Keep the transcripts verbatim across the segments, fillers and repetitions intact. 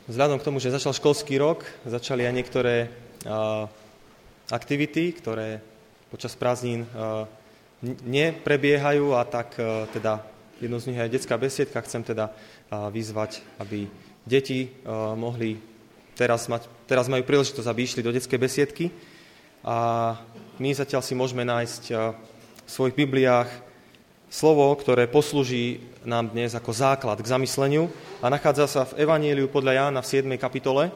Vzhľadom k tomu, že začal školský rok, začali aj niektoré uh, aktivity, ktoré počas prázdnin uh, neprebiehajú a tak uh, teda jednou z nich je detská besiedka. Chcem teda uh, vyzvať, aby deti uh, mohli, teraz, mať, teraz majú príležitosť, aby išli do detskej besiedky a my zatiaľ si môžeme nájsť uh, v svojich Bibliách slovo, ktoré poslúži nám dnes ako základ k zamysleniu a nachádza sa v Evanjeliu podľa Jána v siedmej kapitole.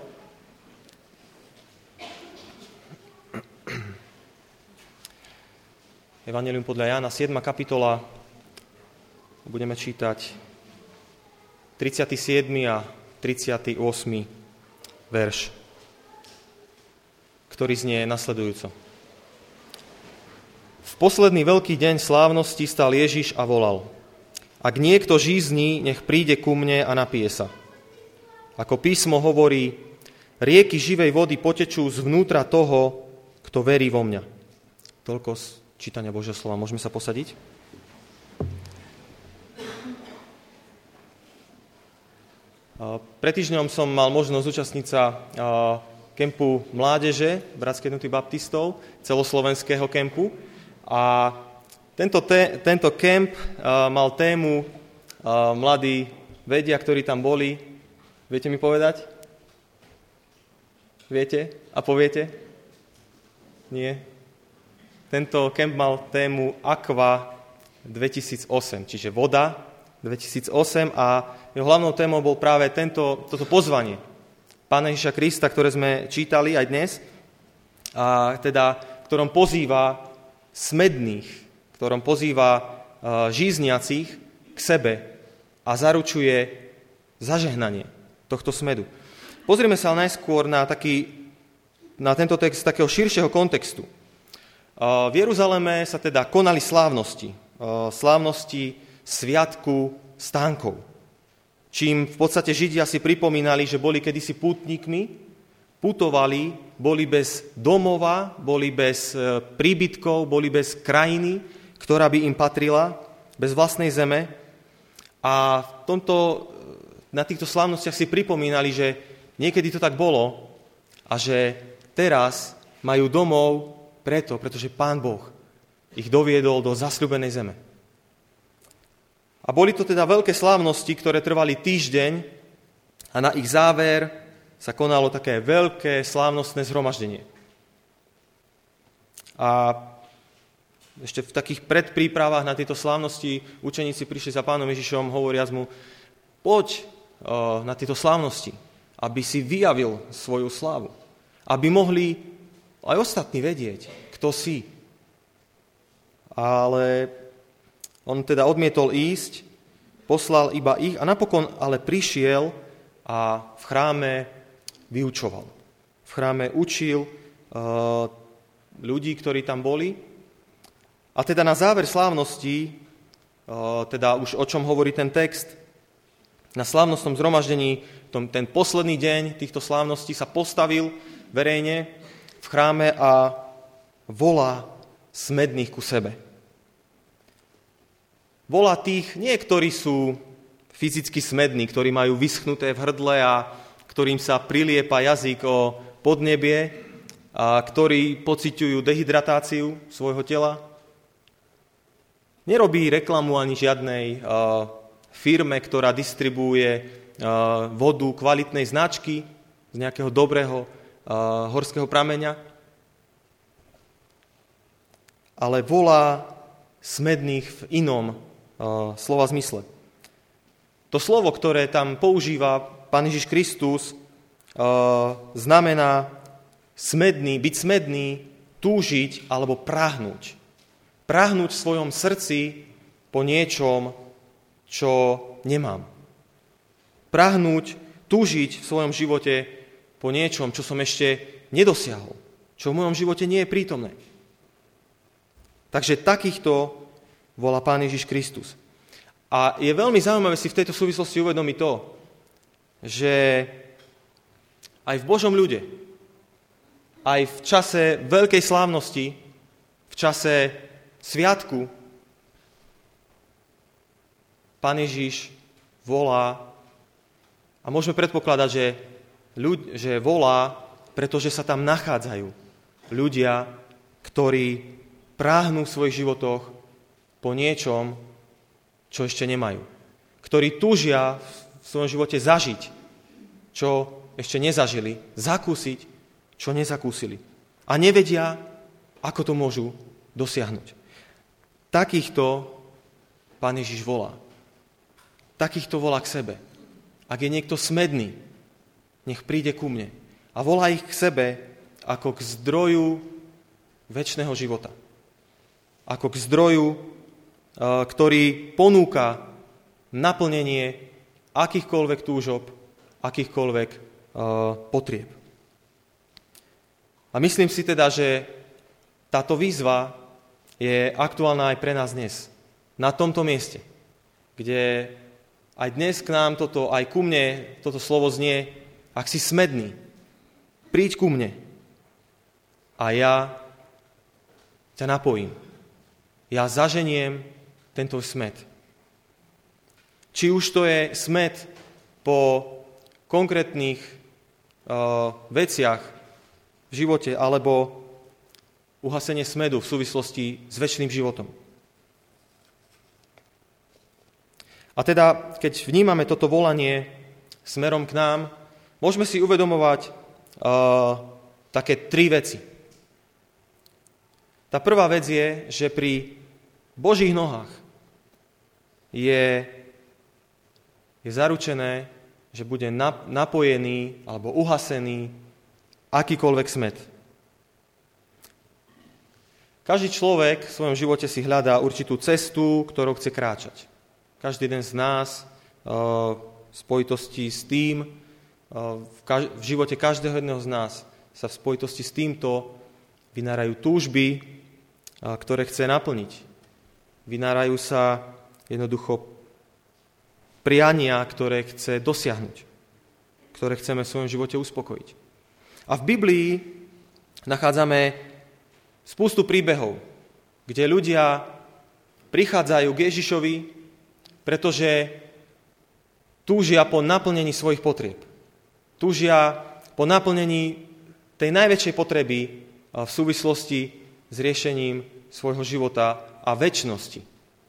Evanjelium podľa Jána, siedma kapitola, budeme čítať tridsiaty siedmy a tridsiaty ôsmy verš, ktorý znie nasledujúco. V posledný veľký deň slávnosti stál Ježiš a volal: Ak niekto žízní, nech príde ku mne a napije sa. Ako písmo hovorí, rieky živej vody potečú zvnútra toho, kto verí vo mňa. Toľko z čítania Božieho slova. Môžeme sa posadiť? Pred týždňom som mal možnosť zúčastniť sa kempu mládeže Bratskej jednoty baptistov, celoslovenského kempu. A tento, te, tento kemp uh, mal tému uh, mladí vedia, ktorí tam boli. Viete mi povedať? Viete? A poviete? Nie. Tento kemp mal tému Aqua dvetisícosem, čiže voda dvetisícosem a jeho hlavnou témou bol práve tento, toto pozvanie Pána Ježiša Krista, ktoré sme čítali aj dnes, a teda, ktorom pozýva smedných, ktorom pozýva uh, žízniacich k sebe a zaručuje zažehnanie tohto smedu. Pozrieme sa najskôr na, taký, na tento text z takého širšieho kontextu. Uh, v Jeruzaleme sa teda konali slávnosti, uh, slávnosti sviatku stánkov, čím v podstate Židia si pripomínali, že boli kedysi pútnikmi, putovali, boli bez domova, boli bez príbytkov, boli bez krajiny, ktorá by im patrila, bez vlastnej zeme. A v tomto, na týchto slávnostiach si pripomínali, že niekedy to tak bolo a že teraz majú domov preto, pretože Pán Boh ich doviedol do zasľúbenej zeme. A boli to teda veľké slávnosti, ktoré trvali týždeň a na ich záver sa konalo také veľké slávnostné zhromaždenie. A ešte v takých predprípravách na tieto slávnosti učeníci prišli za Pánom Ježišom, hovoriac mu: poď uh, na tieto slávnosti, aby si vyjavil svoju slávu. Aby mohli aj ostatní vedieť, kto si. Ale on teda odmietol ísť, poslal iba ich a napokon ale prišiel a v chráme vyučoval. V chráme učil uh, ľudí, ktorí tam boli. A teda na záver slávnosti, uh, teda už o čom hovorí ten text, na slávnostnom zhromaždení, tom, ten posledný deň týchto slávností sa postavil verejne v chráme a volá smedných ku sebe. Volá tých, nie ktorí sú fyzicky smední, ktorí majú vyschnuté v hrdle a ktorým sa priliepa jazyk o podnebie a ktorí pociťujú dehydratáciu svojho tela. Nerobí reklamu ani žiadnej uh, firme, ktorá distribuuje uh, vodu kvalitnej značky z nejakého dobrého uh, horského prameňa, ale volá smedných v inom uh, slova zmysle. To slovo, ktoré tam používa Pán Ježiš Kristus, uh, znamená smedný, byť smedný, túžiť alebo prahnúť. Prahnúť v svojom srdci po niečom, čo nemám. Prahnúť, túžiť v svojom živote po niečom, čo som ešte nedosiahol, čo v mojom živote nie je prítomné. Takže takýchto volá Pán Ježiš Kristus. A je veľmi zaujímavé si v tejto súvislosti uvedomiť to, že aj v Božom ľude, aj v čase veľkej slávnosti, v čase sviatku, Pán Ježiš volá a môžeme predpokladať, že ľud- že volá, pretože sa tam nachádzajú ľudia, ktorí práhnú v svojich životoch po niečom, čo ešte nemajú. Ktorí túžia v svojom živote zažiť, čo ešte nezažili, zakúsiť, čo nezakúsili. A nevedia, ako to môžu dosiahnuť. Takýchto Pán Ježiš volá. Takýchto volá k sebe. Ak je niekto smedný, nech príde ku mne. A volá ich k sebe ako k zdroju večného života. Ako k zdroju, ktorý ponúka naplnenie akýchkoľvek túžob, akýchkoľvek potrieb. A myslím si teda, že táto výzva je aktuálna aj pre nás dnes. Na tomto mieste, kde aj dnes k nám toto, aj ku mne toto slovo znie, ak si smedný, príď ku mne a ja ťa napojím. Ja zaženiem tento smet. Či už to je smet po konkrétnych uh, veciach v živote, alebo uhasenie smedu v súvislosti s večným životom. A teda, keď vnímame toto volanie smerom k nám, môžeme si uvedomovať uh, také tri veci. Tá prvá vec je, že pri Božích nohách je, je zaručené, že bude napojený alebo uhasený akýkoľvek smet. Každý človek v svojom živote si hľadá určitú cestu, ktorou chce kráčať. Každý jeden z nás v spojitosti s tým, v živote každého jedného z nás sa v spojitosti s týmto vynárajú túžby, ktoré chce naplniť. Vynárajú sa jednoducho priania, ktoré chce dosiahnuť, ktoré chceme v svojom živote uspokojiť. A v Biblii nachádzame spustu príbehov, kde ľudia prichádzajú k Ježišovi, pretože túžia po naplnení svojich potrieb. Túžia po naplnení tej najväčšej potreby v súvislosti s riešením svojho života a večnosti.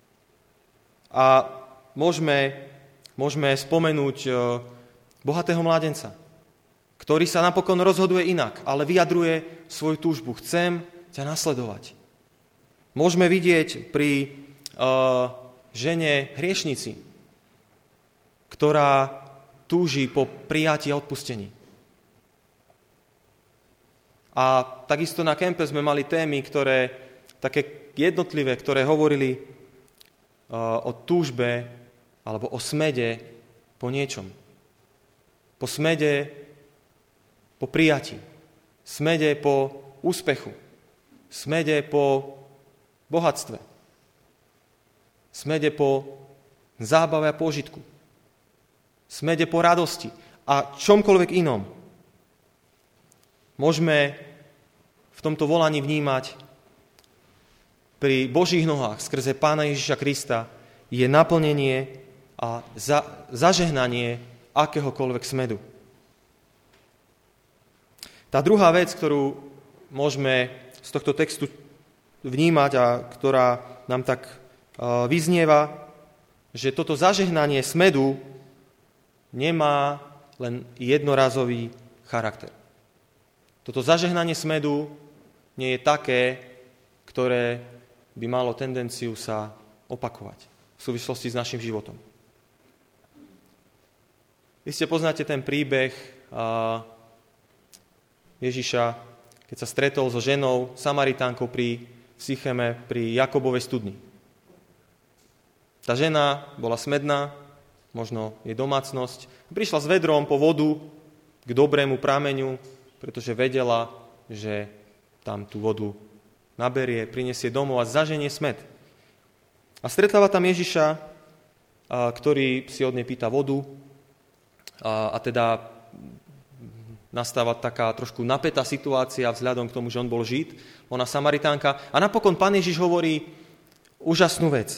A môžeme, môžeme spomenúť bohatého mládenca, ktorý sa napokon rozhoduje inak, ale vyjadruje svoju túžbu. Chcem ťa nasledovať. Môžeme vidieť pri uh, žene hriešnici, ktorá túži po prijatí a odpustení. A takisto na kempe sme mali témy, ktoré také jednotlivé, ktoré hovorili uh, o túžbe alebo o smede po niečom. Po smede po prijatí. Smede po úspechu. Smede po bohatstve. Smede po zábave a pôžitku. Smede po radosti a čomkoľvek inom. Môžeme v tomto volaní vnímať pri Božích nohách skrze Pána Ježiša Krista je naplnenie a za, zažehnanie akéhokoľvek smedu. Tá druhá vec, ktorú môžeme z tohto textu vnímať a ktorá nám tak uh, vyznieva, že toto zažehnanie smedu nemá len jednorazový charakter. Toto zažehnanie smedu nie je také, ktoré by malo tendenciu sa opakovať v súvislosti s našim životom. Vy ste poznáte ten príbeh uh, Ježiša, keď sa stretol so ženou Samaritánkou pri Sycheme, pri Jakobovej studni. Tá žena bola smedná, možno jej domácnosť. Prišla s vedrom po vodu k dobrému prameňu, pretože vedela, že tam tú vodu naberie, prinesie domov a zaženie smed. A stretáva tam Ježiša, ktorý si od nej pýta vodu a, a teda nastáva taká trošku napätá situácia vzhľadom k tomu, že on bol Žid, ona Samaritánka. A napokon Pán Ježiš hovorí úžasnú vec.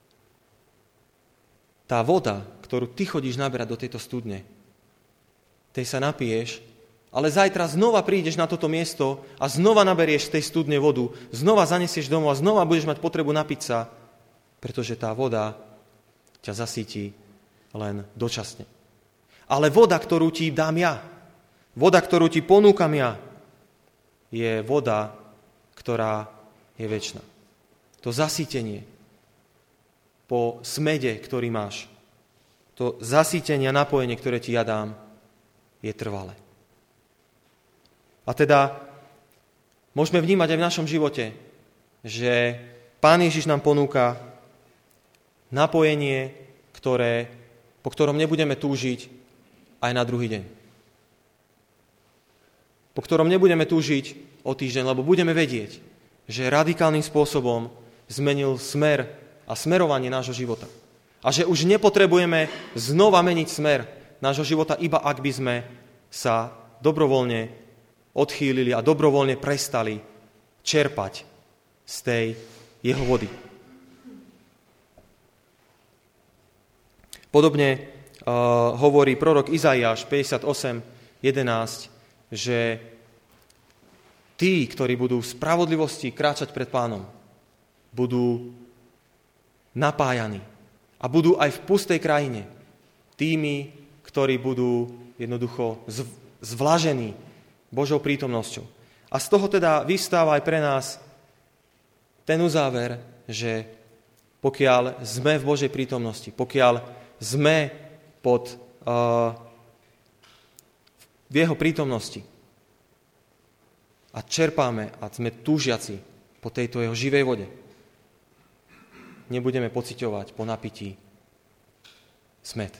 Tá voda, ktorú ty chodíš naberať do tejto studne, tej sa napiješ, ale zajtra znova prídeš na toto miesto a znova naberieš z tej studne vodu, znova zanesieš domov a znova budeš mať potrebu napiť sa, pretože tá voda ťa zasíti len dočasne. Ale voda, ktorú ti dám ja, voda, ktorú ti ponúkam ja, je voda, ktorá je večná. To zasítenie po smede, ktorý máš, to zasítenie a napojenie, ktoré ti ja dám, je trvalé. A teda môžeme vnímať aj v našom živote, že Pán Ježiš nám ponúka napojenie, ktoré, po ktorom nebudeme túžiť aj na druhý deň. Po ktorom nebudeme túžiť o týždeň, lebo budeme vedieť, že radikálnym spôsobom zmenil smer a smerovanie nášho života. A že už nepotrebujeme znova meniť smer nášho života, iba ak by sme sa dobrovoľne odchýlili a dobrovoľne prestali čerpať z tej jeho vody. Podobne uh, hovorí prorok Izaiáš päťdesiatosem jedenásť, že tí, ktorí budú v spravodlivosti kráčať pred Pánom, budú napájaní a budú aj v pustej krajine tými, ktorí budú jednoducho zvlažení Božou prítomnosťou. A z toho teda vystáva aj pre nás ten uzáver, že pokiaľ sme v Božej prítomnosti, pokiaľ sme pod, uh, v jeho prítomnosti a čerpáme a sme túžiaci po tejto jeho živej vode, nebudeme pociťovať po napití smäd.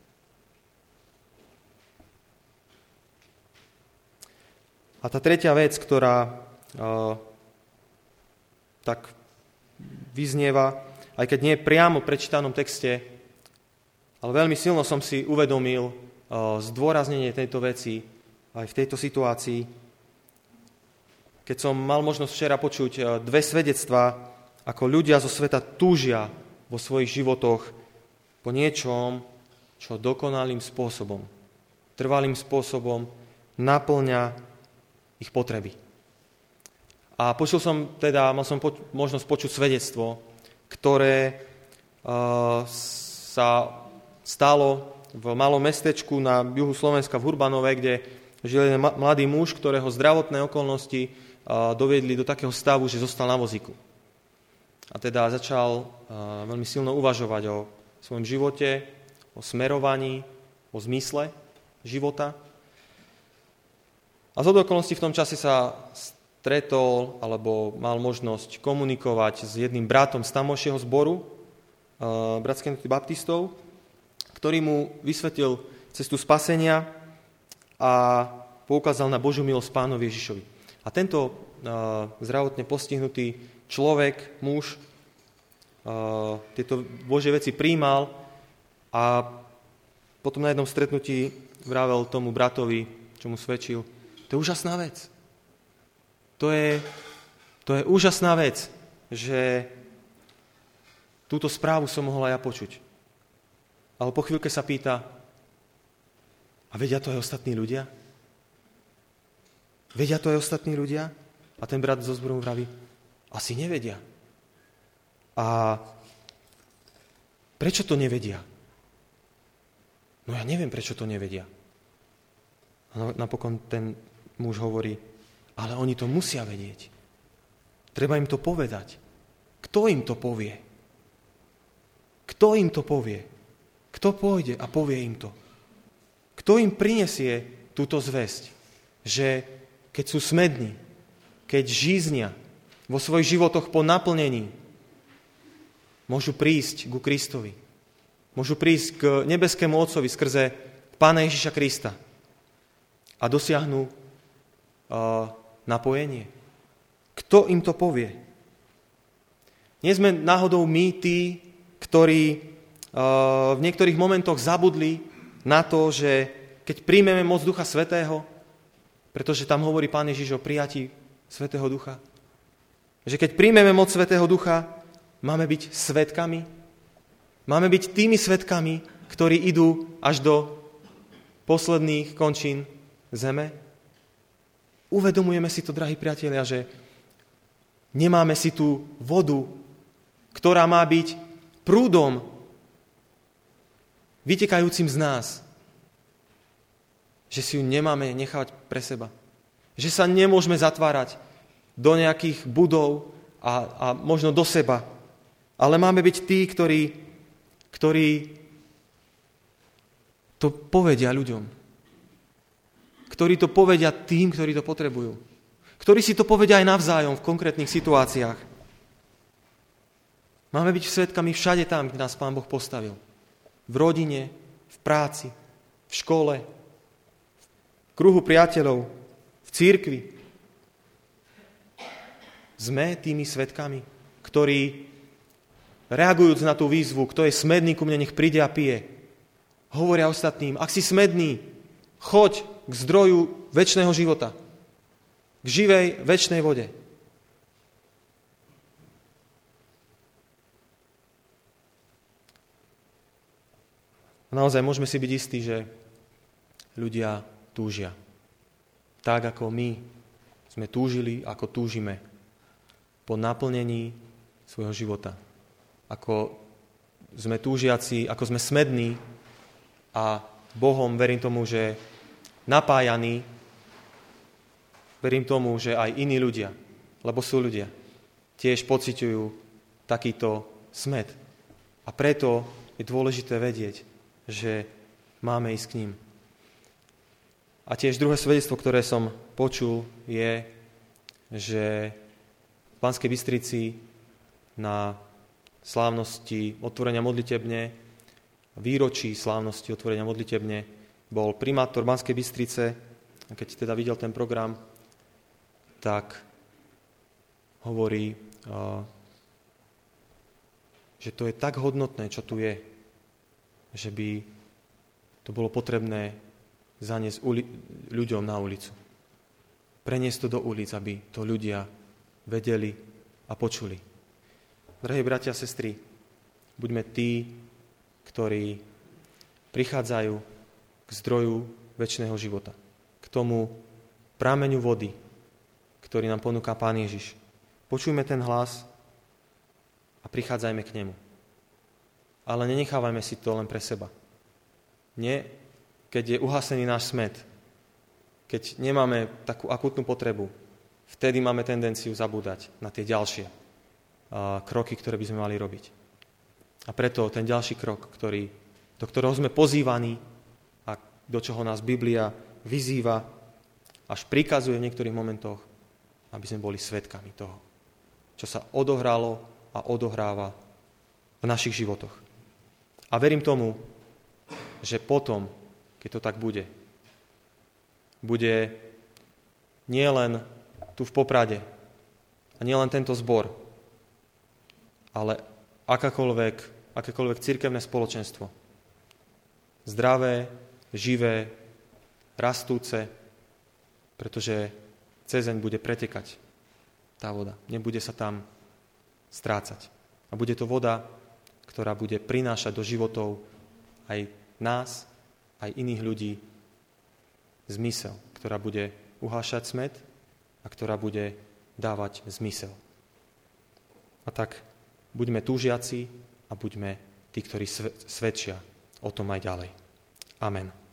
A tá tretia vec, ktorá uh, tak vyznieva, aj keď nie je priamo v prečítanom texte, ale veľmi silno som si uvedomil uh, zdôraznenie tejto veci aj v tejto situácii, keď som mal možnosť včera počuť uh, dve svedectvá, ako ľudia zo sveta túžia vo svojich životoch po niečom, čo dokonalým spôsobom, trvalým spôsobom naplňa ich potreby. A počul som teda, mal som po, možnosť počuť svedectvo, ktoré uh, sa stalo v malom mestečku na juhu Slovenska v Hurbanove, kde žil jeden mladý muž, ktorého zdravotné okolnosti uh, doviedli do takého stavu, že zostal na vozíku. A teda začal uh, veľmi silno uvažovať o svojom živote, o smerovaní, o zmysle života. A z okolností v tom čase sa stretol alebo mal možnosť komunikovať s jedným bratom z tamojšieho zboru, uh, bratských baptistov, ktorý mu vysvetlil cestu spasenia a poukázal na Božiu milosť Pánovi Ježišovi. A tento uh, zdravotne postihnutý človek, muž, uh, tieto Božie veci prijímal a potom na jednom stretnutí vravel tomu bratovi, čo mu svedčil, to je úžasná vec. To je, to je úžasná vec, že túto správu som mohol aj ja počuť. Ale po chvíľke sa pýta, a vedia to aj ostatní ľudia? Vedia to aj ostatní ľudia? A ten brat zo zboru vraví, asi nevedia. A prečo to nevedia? No ja neviem, prečo to nevedia. A napokon ten muž hovorí, ale oni to musia vedieť. Treba im to povedať. Kto im to povie? Kto im to povie? Kto pôjde a povie im to? Kto im prinesie túto zvesť? Že keď sú smední, keď žíznia vo svojich životoch po naplnení, môžu prísť ku Kristovi. Môžu prísť k nebeskému Otcovi skrze Pána Ježiša Krista a dosiahnu uh, napojenie. Kto im to povie? Nie sme náhodou my tí, ktorí uh, v niektorých momentoch zabudli na to, že keď príjmeme moc Ducha Svätého, pretože tam hovorí Pán Ježiš o prijatí Svätého Ducha, že keď príjmeme moc Svätého Ducha, máme byť svedkami, máme byť tými svedkami, ktorí idú až do posledných končín zeme? Uvedomujeme si to, drahí priatelia, že nemáme si tú vodu, ktorá má byť prúdom vytekajúcim z nás. Že si ju nemáme nechávať pre seba. Že sa nemôžeme zatvárať do nejakých budov a, a možno do seba. Ale máme byť tí, ktorí, ktorí to povedia ľuďom. Ktorí to povedia tým, ktorí to potrebujú. Ktorí si to povedia aj navzájom v konkrétnych situáciách. Máme byť svedkami všade tam, kde nás Pán Boh postavil. V rodine, v práci, v škole, v kruhu priateľov, v cirkvi. Sme tými svedkami, ktorí, reagujúc na tú výzvu, kto je smedný ku mne, nech príde a pije, hovoria ostatným, ak si smedný, choď k zdroju večného života, k živej večnej vode. Naozaj môžeme si byť istí, že ľudia túžia. Tak ako my sme túžili, ako túžime po naplnení svojho života. Ako sme túžiaci, ako sme smední a Bohom, verím tomu, že napájaní, verím tomu, že aj iní ľudia, lebo sú ľudia, tiež pociťujú takýto smäd. A preto je dôležité vedieť, že máme ísť k ním. A tiež druhé svedectvo, ktoré som počul, je, že v Banskej Bystrici na slávnosti otvorenia modlitebne, výročí slávnosti otvorenia modlitebne, bol primátor Banskej Bystrice, a keď teda videl ten program, tak hovorí, že to je tak hodnotné, čo tu je, že by to bolo potrebné zaniesť uli- ľuďom na ulicu. Preniesť to do ulic, aby to ľudia vedeli a počuli. Drahí bratia a sestry, buďme tí, ktorí prichádzajú k zdroju večného života, k tomu prameňu vody, ktorý nám ponúka Pán Ježiš. Počujme ten hlas a prichádzajme k nemu. Ale nenechávajme si to len pre seba. Nie, keď je uhasený náš smäd, keď nemáme takú akútnu potrebu, vtedy máme tendenciu zabúdať na tie ďalšie uh, kroky, ktoré by sme mali robiť. A preto ten ďalší krok, ktorý, do ktorého sme pozývaní a do čoho nás Biblia vyzýva, až prikazuje v niektorých momentoch, aby sme boli svedkami toho, čo sa odohralo a odohráva v našich životoch. A verím tomu, že potom, keď to tak bude, bude nielen tu v Poprade a nielen tento zbor, ale akákoľvek, akékoľvek cirkevné spoločenstvo. Zdravé, živé, rastúce, pretože cezeň bude pretekať tá voda. Nebude sa tam strácať. A bude to voda, ktorá bude prinášať do životov aj nás, aj iných ľudí zmysel, ktorá bude uhášať smäd a ktorá bude dávať zmysel. A tak buďme túžiaci a buďme tí, ktorí svedčia o tom aj ďalej. Amen.